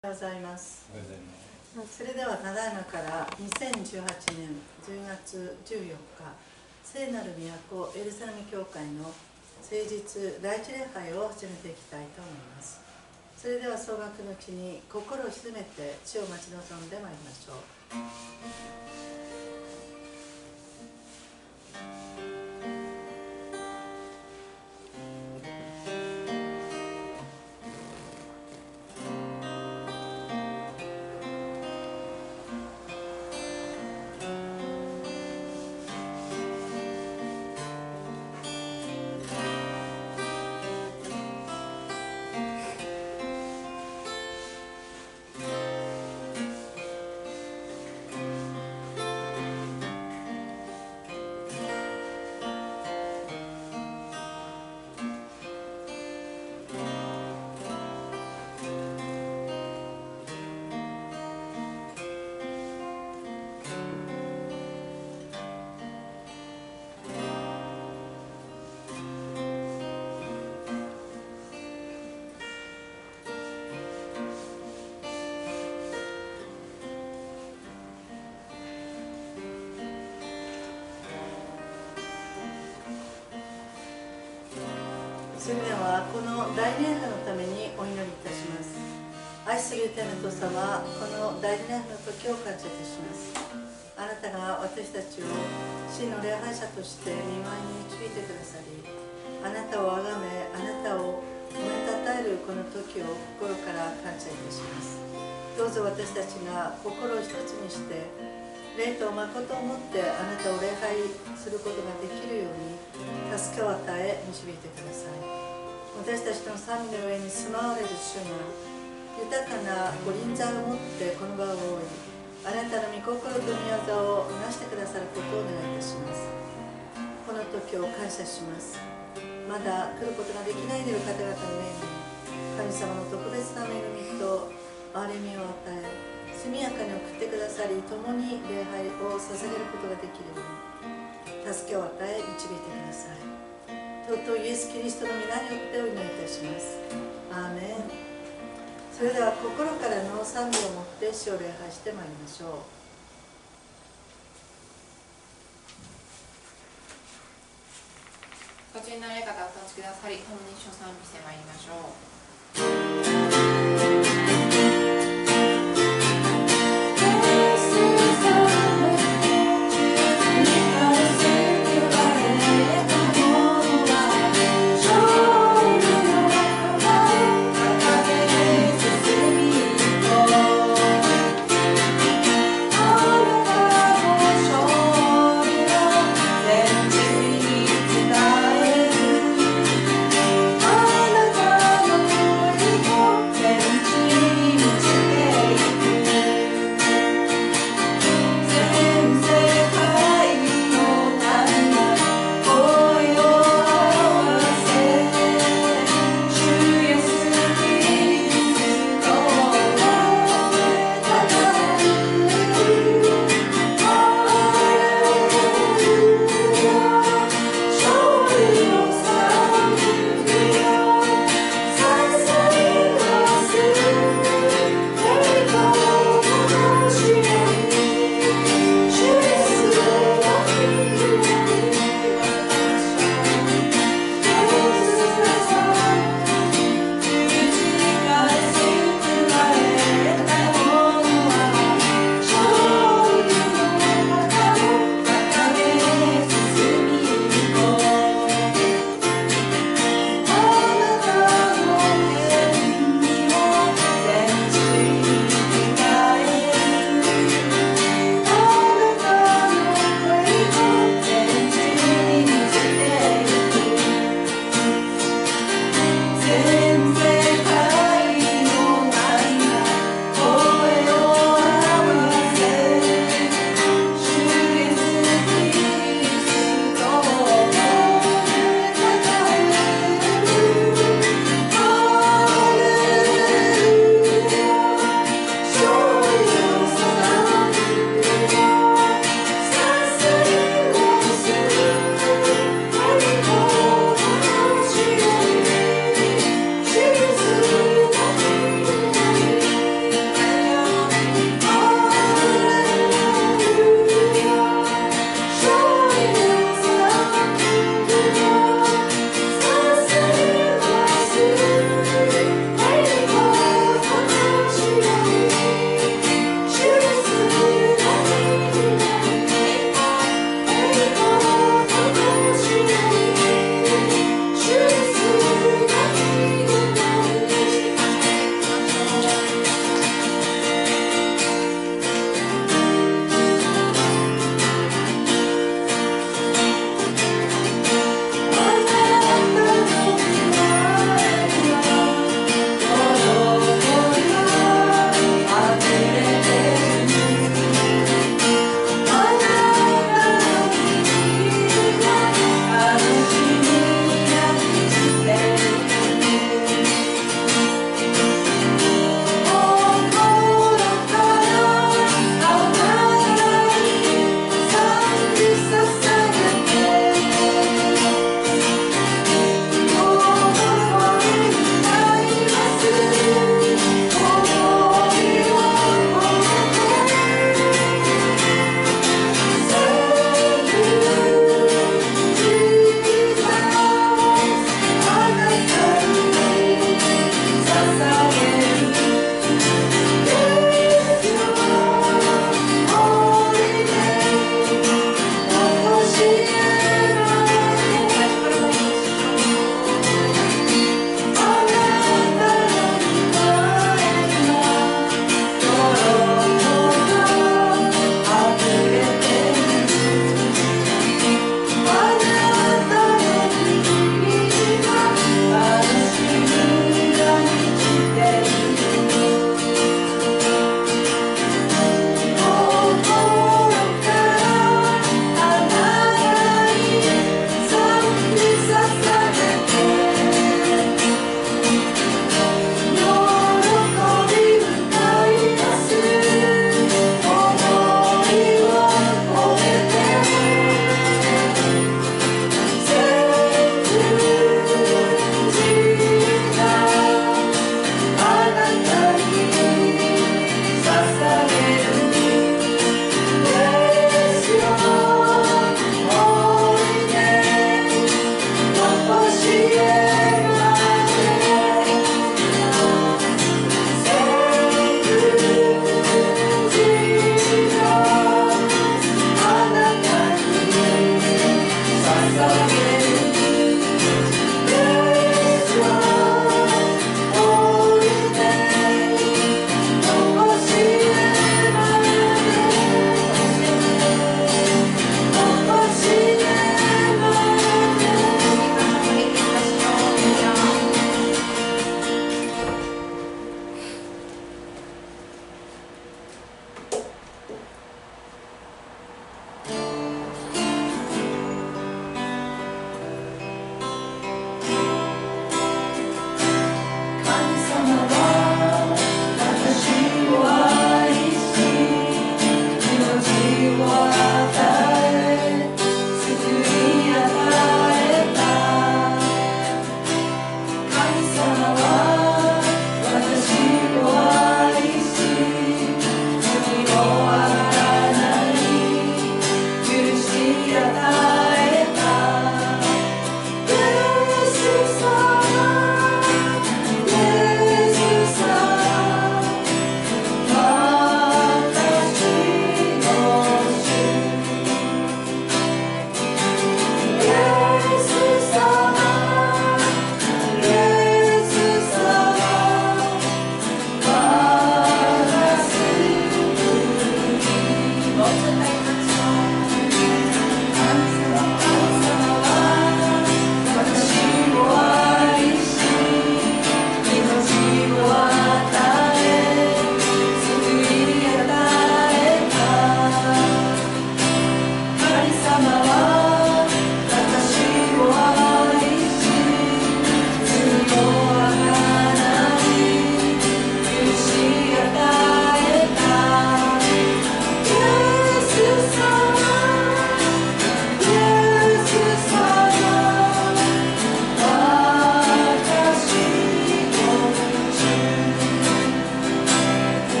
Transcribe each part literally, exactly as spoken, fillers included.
おはようございます。 おはようございます。 それではただいまからにせんじゅうはちねんじゅうがつじゅうよっか、聖なる都エルサレム教会の誠実第一礼拝を始めていきたいと思います。それでは総額のうちに心を静めて主を待ち望んでまいりましょう。それではこの大礼拝のためにお祈りいたします。愛する天の父様、この大礼拝の時を感謝いたします。あなたが私たちを真の礼拝者として見舞いに導いてくださり、あなたをあがめ、あなたを褒めたたえるこの時を心から感謝いたします。どうぞ私たちが心を一つにして霊と誠をもってあなたを礼拝することができるように助けを与え導いてください。私たちの賛美の上に住まわれる主が豊かなご臨在をもってこの場を覆い、あなたの御心と御業をなしてくださることをお願いいたします。この時を感謝します。まだ来ることができないでいる方々の上に神様の特別な恵みと憐れみを与え、速やかに送ってくださり、共に礼拝を捧げることができるように助けを与え導いてください。尊いイエス・キリストの皆によってお祈りいたします。アーメン。それでは心からの賛美をもって主を礼拝してまいりましょう。 ご注意のある方をお立ちくださり、共に主を賛美してまいりましょう。 天地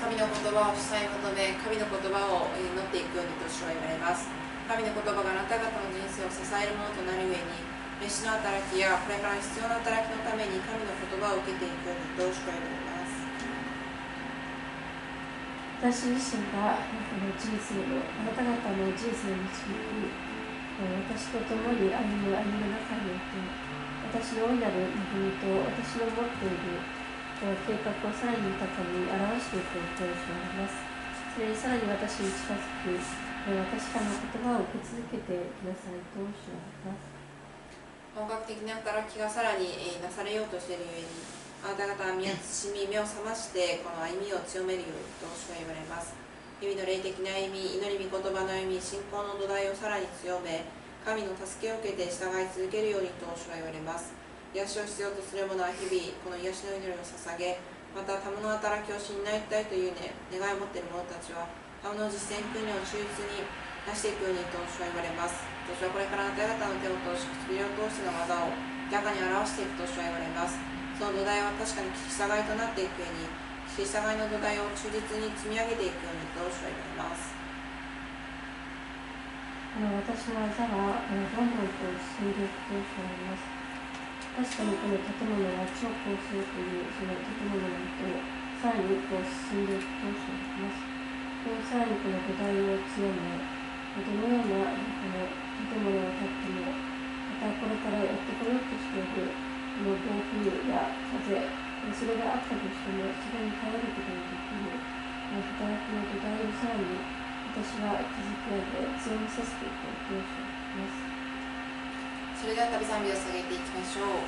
神の言葉を主催求め、神の言葉を祈っていくようにと主は言われます。神の言葉があなた方の人生を支えるものとなる上に、飯の働きやこれから必要な働きのために神の言葉を受けていくようにと主は言われます。 私自身があなたの人生のあなた方の人生の導き、私と共に歩む歩みの中において、私の大いなる恵みと私の持っている計画をさらに豊かに表していくと主はあります。それにさらに私に近づき、私からの言葉を受け続けてくださいと主はあります。 本格的な働きがさらになされようとしているゆえに、あなた方は身を慎み、目を覚ましてこの歩みを強めるようにと主は言われます。日々の霊的な歩み、祈り御言葉の歩み、信仰の土台をさらに強め、神の助けを受けて従い続けるようにと主は言われます。癒しを必要とする者は日々この癒しの祈りを捧げ、またための働きを信頼したいという、ね、願いを持っている者たちはための実践訓練を忠実に出していくようにと主は言われます。私はこれからあなた方の手を通し、唇を通しての技を豊かに表していくと主は言われます。その土台は確かに聞き従いとなっていくように、聞き従いの土台を忠実に積み上げていくようにと主は言われます。 あの私の技はどんどんと進んでいくと主は言われます。確かにこの建物は超高層というその建物のとさらにこう進んでいくと主は言われます。こうさらにこの土台を強め、どのようなこの建物が建っても、またこれからやってこようとしているこの暴風や風、それがあったとしても、それに耐えることができる働きの土台をさらに私は築き上げ、強めさせていくと主は言います。 それでは旅賛美を捧げていきましょう。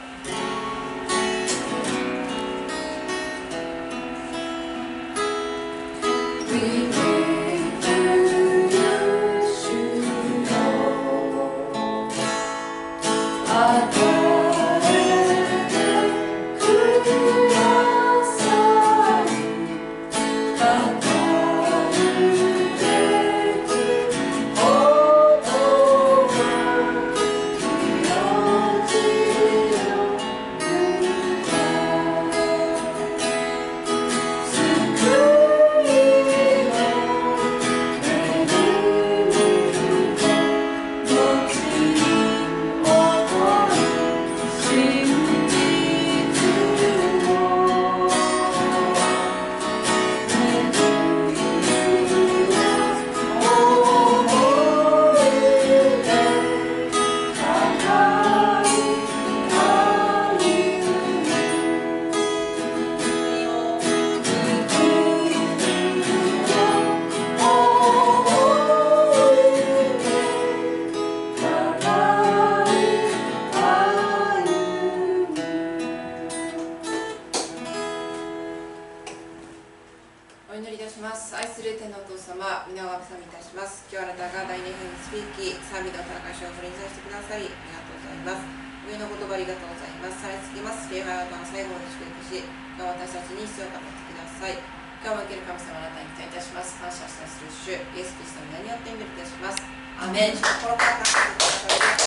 アメン。心から感謝してください。